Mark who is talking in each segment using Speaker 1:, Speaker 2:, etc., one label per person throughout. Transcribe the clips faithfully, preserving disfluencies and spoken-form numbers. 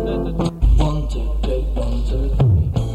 Speaker 1: One, two, three, one, two, three.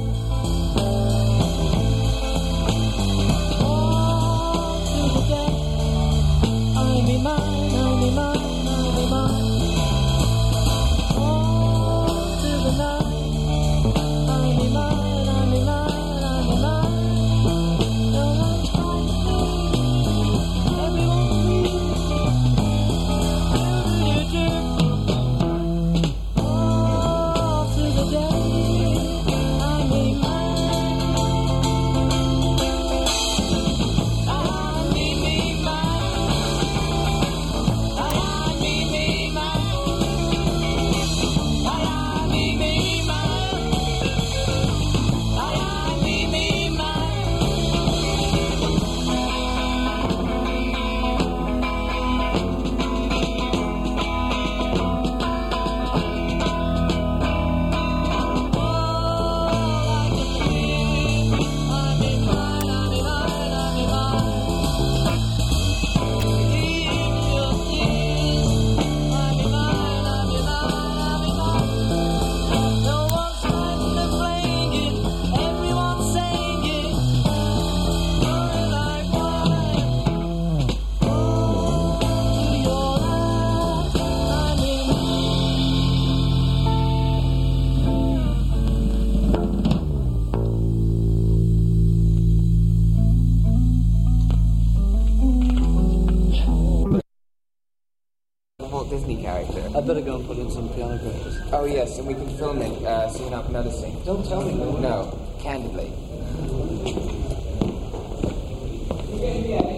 Speaker 2: Disney character.
Speaker 1: I better go and put in some piano credits.
Speaker 2: Oh yes, and we can film it uh, so you're not noticing.
Speaker 1: Don't tell me.
Speaker 2: No, candidly.